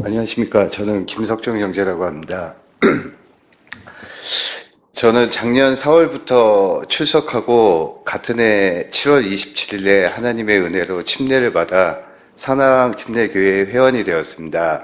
안녕하십니까. 저는 김석종 형제라고 합니다. 저는 작년 4월부터 출석하고 같은 해 7월 27일에 하나님의 은혜로 침례를 받아 산왕 침례교회 회원이 되었습니다.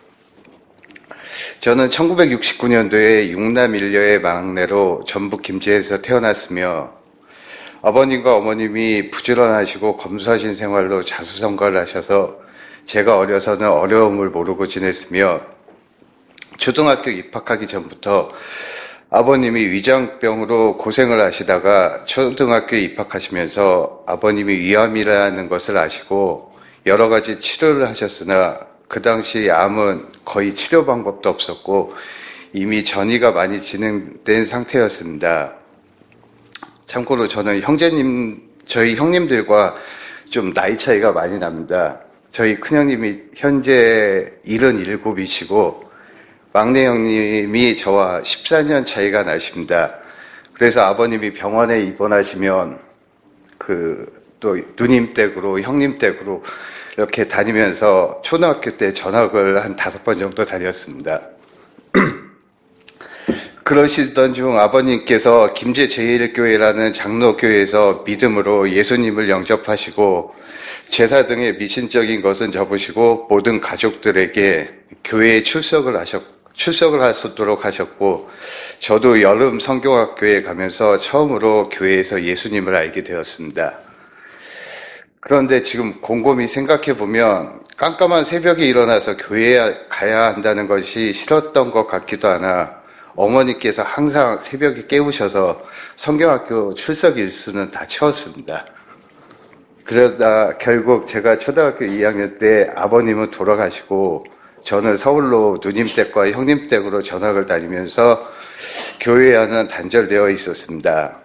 저는 1969년도에 육남 일녀의 막내로 전북 김제에서 태어났으며 아버님과 어머님이 부지런하시고 검소하신 생활로 자수성가를 하셔서 제가 어려서는 어려움을 모르고 지냈으며 초등학교 입학하기 전부터 아버님이 위장병으로 고생을 하시다가 초등학교에 입학하시면서 아버님이 위암이라는 것을 아시고 여러 가지 치료를 하셨으나 그 당시 암은 거의 치료 방법도 없었고 이미 전이가 많이 진행된 상태였습니다. 참고로 저는 저희 형님들과 좀 나이 차이가 많이 납니다. 저희 큰형님이 현재 77이시고 막내 형님이 저와 14년 차이가 나십니다. 그래서 아버님이 병원에 입원하시면 또 누님 댁으로 형님 댁으로 이렇게 다니면서 초등학교 때 전학을 한 5번 정도 다녔습니다. 그러시던 중 아버님께서 김제 제1교회라는 장로교회에서 믿음으로 예수님을 영접하시고 제사 등의 미신적인 것은 접으시고 모든 가족들에게 교회에 출석을 할 수 있도록 하셨고 저도 여름 성경학교에 가면서 처음으로 교회에서 예수님을 알게 되었습니다. 그런데 지금 곰곰이 생각해 보면 깜깜한 새벽에 일어나서 교회에 가야 한다는 것이 싫었던 것 같기도 하나 어머니께서 항상 새벽에 깨우셔서 성경학교 출석 일수는 다 채웠습니다. 그러다 결국 제가 초등학교 2학년 때 아버님은 돌아가시고 저는 서울로 누님 댁과 형님 댁으로 전학을 다니면서 교회와는 단절되어 있었습니다.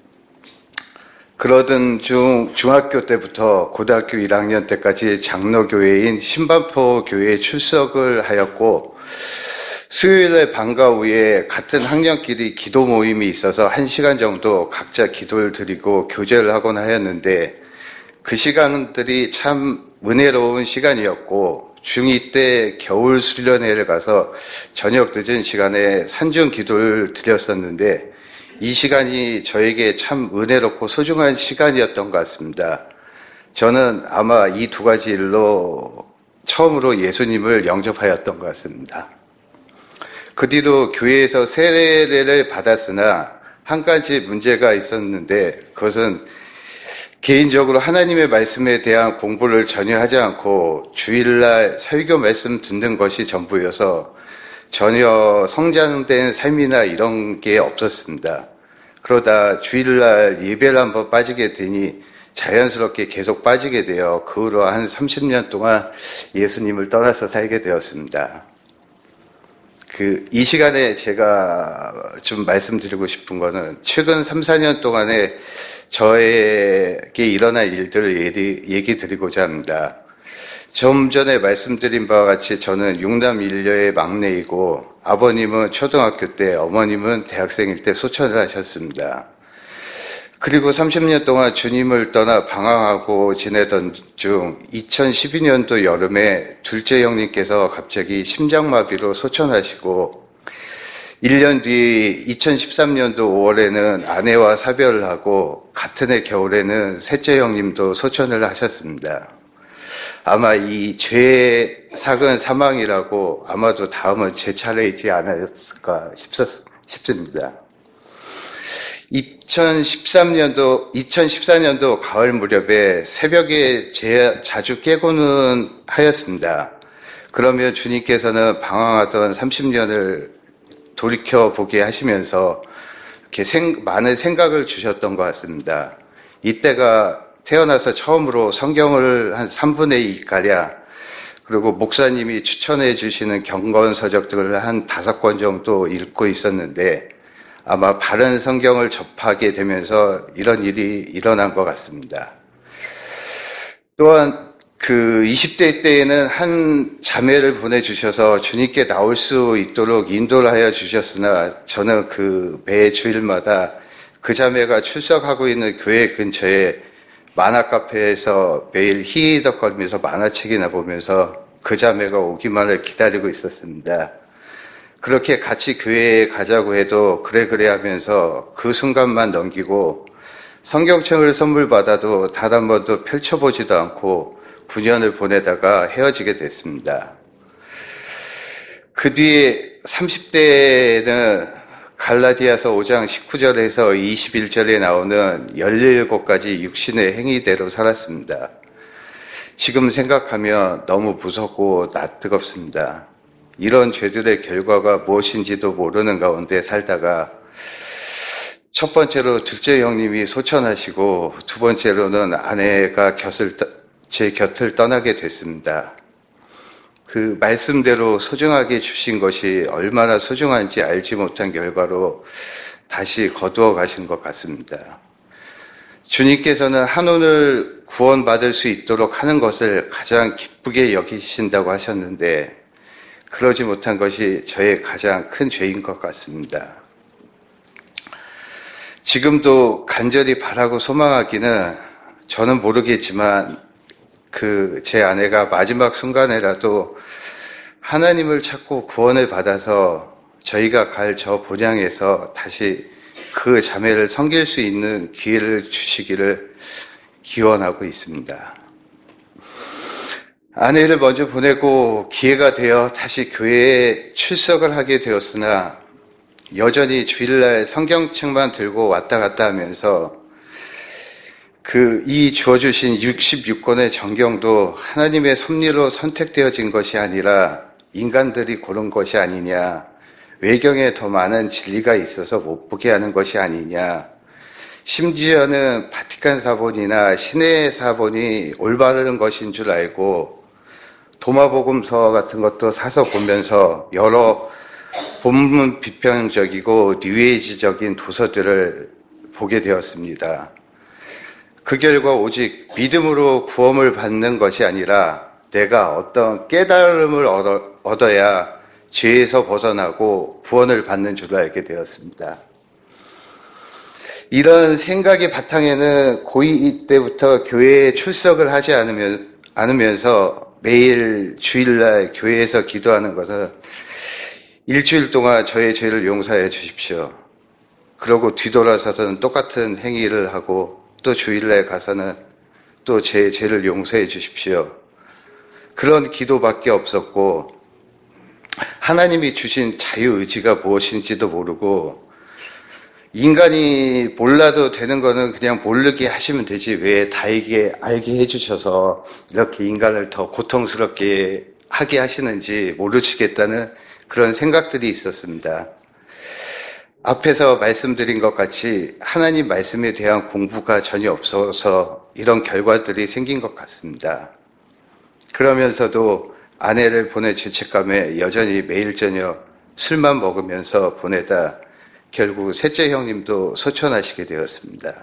그러던 중 중학교 때부터 고등학교 1학년 때까지 장로교회인 신반포 교회에 출석을 하였고 수요일에 방과 후에 같은 학년끼리 기도 모임이 있어서 1시간 정도 각자 기도를 드리고 교제를 하곤 하였는데 그 시간들이 참 은혜로운 시간이었고 중2 때 겨울 수련회를 가서 저녁 늦은 시간에 산중 기도를 드렸었는데 이 시간이 저에게 참 은혜롭고 소중한 시간이었던 것 같습니다. 저는 아마 이 두 가지 일로 처음으로 예수님을 영접하였던 것 같습니다. 그 뒤로 교회에서 세례를 받았으나 한 가지 문제가 있었는데 그것은 개인적으로 하나님의 말씀에 대한 공부를 전혀 하지 않고 주일날 설교 말씀 듣는 것이 전부여서 전혀 성장된 삶이나 이런 게 없었습니다. 그러다 주일날 예배를 한번 빠지게 되니 자연스럽게 계속 빠지게 되어 그 후로 한 30년 동안 예수님을 떠나서 살게 되었습니다. 이 시간에 제가 좀 말씀드리고 싶은 거는 최근 3, 4년 동안에 저에게 일어난 일들을 얘기 드리고자 합니다. 좀 전에 말씀드린 바와 같이 저는 육남 일녀의 막내이고 아버님은 초등학교 때, 어머님은 대학생일 때 소천을 하셨습니다. 그리고 30년 동안 주님을 떠나 방황하고 지내던 중 2012년도 여름에 둘째 형님께서 갑자기 심장마비로 소천하시고 1년 뒤 2013년도 5월에는 아내와 사별을 하고 같은 해 겨울에는 셋째 형님도 소천을 하셨습니다. 아마 이 죄의 삭은 사망이라고 아마도 다음은 제 차례이지 않았을까 싶습니다. 2014년도 가을 무렵에 새벽에 자주 깨고는 하였습니다. 그러면 주님께서는 방황하던 30년을 돌이켜보게 하시면서 이렇게 많은 생각을 주셨던 것 같습니다. 이때가 태어나서 처음으로 성경을 한 3분의 2가량 그리고 목사님이 추천해 주시는 경건서적들을 한 5권 정도 읽고 있었는데 아마 바른 성경을 접하게 되면서 이런 일이 일어난 것 같습니다. 또한 20대 때에는 한 자매를 보내주셔서 주님께 나올 수 있도록 인도를 하여 주셨으나 저는 매 주일마다 그 자매가 출석하고 있는 교회 근처에 만화 카페에서 매일 히히덕거리면서 만화책이나 보면서 그 자매가 오기만을 기다리고 있었습니다. 그렇게 같이 교회에 가자고 해도 그래 하면서 그 순간만 넘기고 성경책을 선물 받아도 단 한 번도 펼쳐보지도 않고 9년을 보내다가 헤어지게 됐습니다. 그 뒤에 30대에는 갈라디아서 5장 19절에서 21절에 나오는 17가지 육신의 행위대로 살았습니다. 지금 생각하면 너무 무섭고 낯뜨겁습니다. 이런 죄들의 결과가 무엇인지도 모르는 가운데 살다가 첫 번째로 둘째 형님이 소천하시고 두 번째로는 아내가 제 곁을 떠나게 됐습니다. 그 말씀대로 소중하게 주신 것이 얼마나 소중한지 알지 못한 결과로 다시 거두어 가신 것 같습니다. 주님께서는 한온을 구원받을 수 있도록 하는 것을 가장 기쁘게 여기신다고 하셨는데 그러지 못한 것이 저의 가장 큰 죄인 것 같습니다. 지금도 간절히 바라고 소망하기는 저는 모르겠지만 제 아내가 마지막 순간에라도 하나님을 찾고 구원을 받아서 저희가 갈 저 본향에서 다시 그 자매를 섬길 수 있는 기회를 주시기를 기원하고 있습니다. 아내를 먼저 보내고 기회가 되어 다시 교회에 출석을 하게 되었으나 여전히 주일날 성경책만 들고 왔다 갔다 하면서 이 주어주신 66권의 정경도 하나님의 섭리로 선택되어진 것이 아니라 인간들이 고른 것이 아니냐, 외경에 더 많은 진리가 있어서 못 보게 하는 것이 아니냐, 심지어는 바티칸 사본이나 신의 사본이 올바른 것인 줄 알고 도마복음서 같은 것도 사서 보면서 여러 본문 비평적이고 뉴에이지적인 도서들을 보게 되었습니다. 그 결과 오직 믿음으로 구원을 받는 것이 아니라 내가 어떤 깨달음을 얻어야 죄에서 벗어나고 구원을 받는 줄 알게 되었습니다. 이런 생각의 바탕에는 고2 때부터 교회에 출석을 하지 않으면서 매일 주일날 교회에서 기도하는 것은 일주일 동안 저의 죄를 용서해 주십시오. 그러고 뒤돌아서서는 똑같은 행위를 하고 또 주일날 가서는 또 제 죄를 용서해 주십시오. 그런 기도밖에 없었고 하나님이 주신 자유의지가 무엇인지도 모르고 인간이 몰라도 되는 거는 그냥 모르게 하시면 되지 왜 다 알게 해주셔서 이렇게 인간을 더 고통스럽게 하게 하시는지 모르시겠다는 그런 생각들이 있었습니다. 앞에서 말씀드린 것 같이 하나님 말씀에 대한 공부가 전혀 없어서 이런 결과들이 생긴 것 같습니다. 그러면서도 아내를 보낸 죄책감에 여전히 매일 저녁 술만 먹으면서 보내다 결국 셋째 형님도 소천하시게 되었습니다.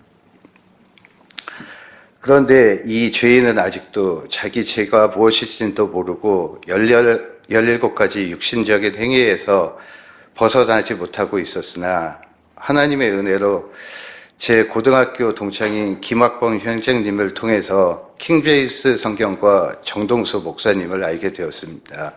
그런데 이 죄인은 아직도 자기 죄가 무엇인지도 모르고 17가지 육신적인 행위에서 벗어나지 못하고 있었으나 하나님의 은혜로 제 고등학교 동창인 김학봉 형제님을 통해서 킹제임스 성경과 정동수 목사님을 알게 되었습니다.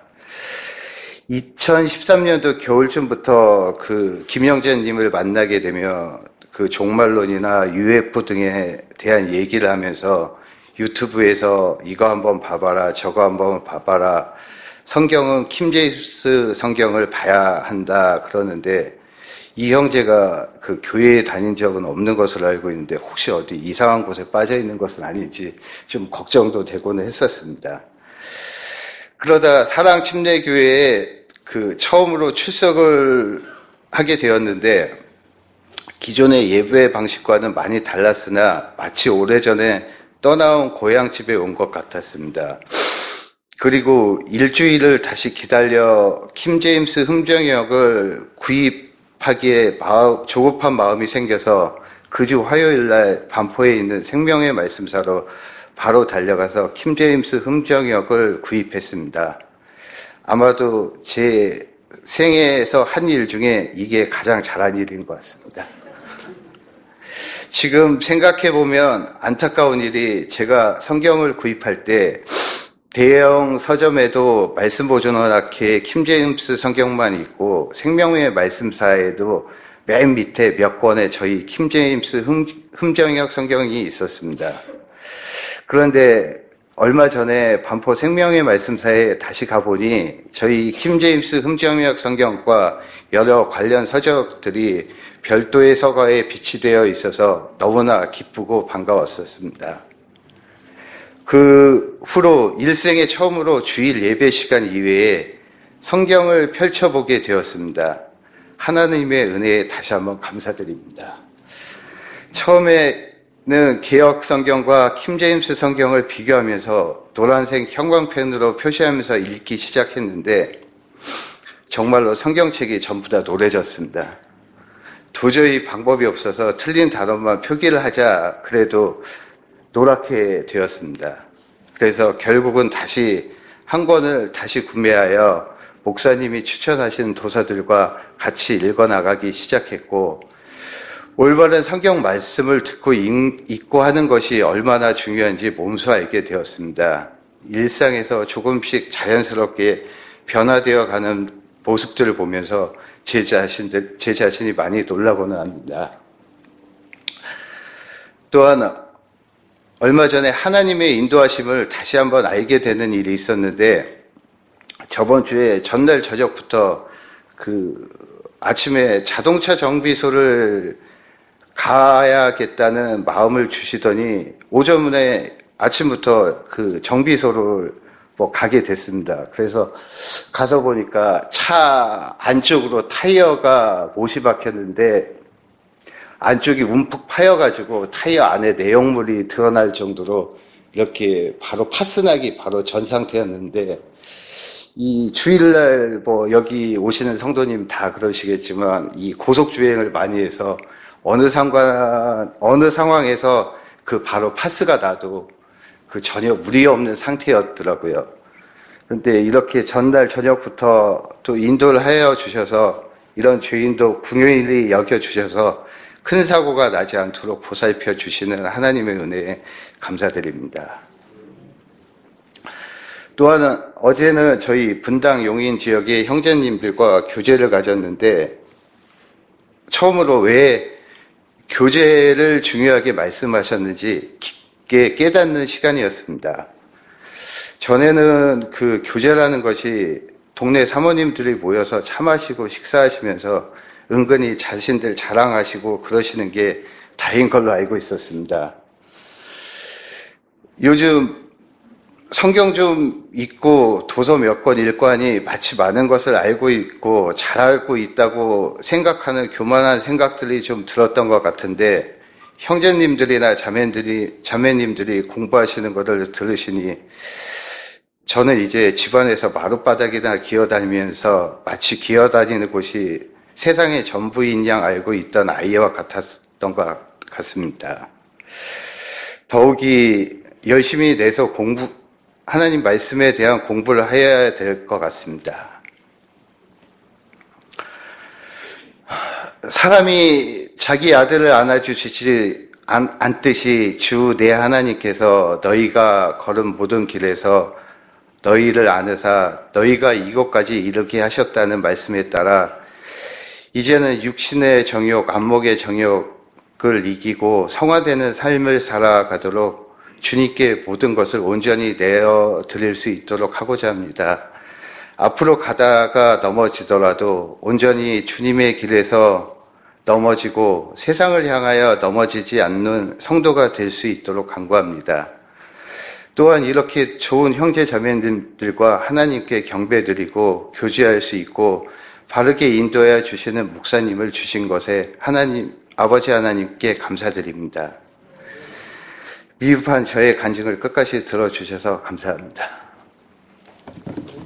2013년도 겨울쯤부터 김영재님을 만나게 되며 종말론이나 UFO 등에 대한 얘기를 하면서 유튜브에서 이거 한번 봐봐라, 저거 한번 봐봐라, 성경은 킹제임스 성경을 봐야 한다 그러는데 이 형제가 교회에 다닌 적은 없는 것으로 알고 있는데 혹시 어디 이상한 곳에 빠져 있는 것은 아닌지 좀 걱정도 되고는 했었습니다. 그러다 사랑침례교회에 처음으로 출석을 하게 되었는데 기존의 예배 방식과는 많이 달랐으나 마치 오래전에 떠나온 고향집에 온 것 같았습니다. 그리고 일주일을 다시 기다려 킹제임스 흥정역을 구입하기에 조급한 마음이 생겨서 그 주 화요일날 반포에 있는 생명의 말씀사로 바로 달려가서 킹제임스 흥정역을 구입했습니다. 아마도 제 생애에서 한 일 중에 이게 가장 잘한 일인 것 같습니다. 지금 생각해보면 안타까운 일이 제가 성경을 구입할 때 대형 서점에도 말씀 보존원학회 킴제임스 성경만 있고 생명의 말씀사에도 맨 밑에 몇 권의 저희 킴제임스 흠정역 성경이 있었습니다. 그런데 얼마 전에 반포 생명의 말씀사에 다시 가보니 저희 킴제임스 흠정역 성경과 여러 관련 서적들이 별도의 서가에 비치되어 있어서 너무나 기쁘고 반가웠었습니다. 그 후로 일생에 처음으로 주일 예배 시간 이외에 성경을 펼쳐보게 되었습니다. 하나님의 은혜에 다시 한번 감사드립니다. 처음에는 개역 성경과 킴제임스 성경을 비교하면서 노란색 형광펜으로 표시하면서 읽기 시작했는데 정말로 성경책이 전부 다 노래졌습니다. 도저히 방법이 없어서 틀린 단어만 표기를 하자 그래도 노랗게 되었습니다. 그래서 결국은 다시 한 권을 다시 구매하여 목사님이 추천하신 도서들과 같이 읽어나가기 시작했고 올바른 성경 말씀을 듣고 읽고 하는 것이 얼마나 중요한지 몸소 알게 되었습니다. 일상에서 조금씩 자연스럽게 변화되어 가는 모습들을 보면서 제 자신이 많이 놀라고는 합니다. 또한 얼마 전에 하나님의 인도하심을 다시 한번 알게 되는 일이 있었는데 저번 주에 전날 저녁부터 아침에 자동차 정비소를 가야겠다는 마음을 주시더니 오전에 아침부터 그 정비소를 가게 됐습니다. 그래서 가서 보니까 차 안쪽으로 타이어가 못이 박혔는데 안쪽이 움푹 파여가지고 타이어 안에 내용물이 드러날 정도로 이렇게 바로 파스나기 바로 전 상태였는데 이 주일날 여기 오시는 성도님 다 그러시겠지만 이 고속주행을 많이 해서 어느 상황에서 바로 파스가 나도 전혀 무리 없는 상태였더라고요. 그런데 이렇게 전날 저녁부터 또 인도를 하여 주셔서 이런 죄인도 긍휼히 여겨 주셔서 큰 사고가 나지 않도록 보살펴 주시는 하나님의 은혜에 감사드립니다. 또한 어제는 저희 분당 용인 지역의 형제님들과 교제를 가졌는데 처음으로 왜 교제를 중요하게 말씀하셨는지 깊게 깨닫는 시간이었습니다. 전에는 교제라는 것이 동네 사모님들이 모여서 차 마시고 식사하시면서 은근히 자신들 자랑하시고 그러시는 게 다인 걸로 알고 있었습니다. 요즘 성경 좀 읽고 도서 몇 권 읽고 하니 마치 많은 것을 알고 있고 잘 알고 있다고 생각하는 교만한 생각들이 좀 들었던 것 같은데 형제님들이나 자매님들이 공부하시는 것을 들으시니 저는 이제 집안에서 마룻바닥이나 기어다니면서 마치 기어다니는 곳이 세상의 전부인 양 알고 있던 아이와 같았던 것 같습니다. 더욱이 열심히 내서 하나님 말씀에 대한 공부를 해야 될 것 같습니다. 사람이 자기 아들을 안아주시지 않듯이 주 내 하나님께서 너희가 걸은 모든 길에서 너희를 안으사 너희가 이곳까지 이르게 하셨다는 말씀에 따라 이제는 육신의 정욕, 안목의 정욕을 이기고 성화되는 삶을 살아가도록 주님께 모든 것을 온전히 내어드릴 수 있도록 하고자 합니다. 앞으로 가다가 넘어지더라도 온전히 주님의 길에서 넘어지고 세상을 향하여 넘어지지 않는 성도가 될 수 있도록 간구합니다. 또한 이렇게 좋은 형제 자매님들과 하나님께 경배드리고 교제할 수 있고 바르게 인도해 주시는 목사님을 주신 것에 아버지 하나님께 감사드립니다. 미흡한 저의 간증을 끝까지 들어주셔서 감사합니다.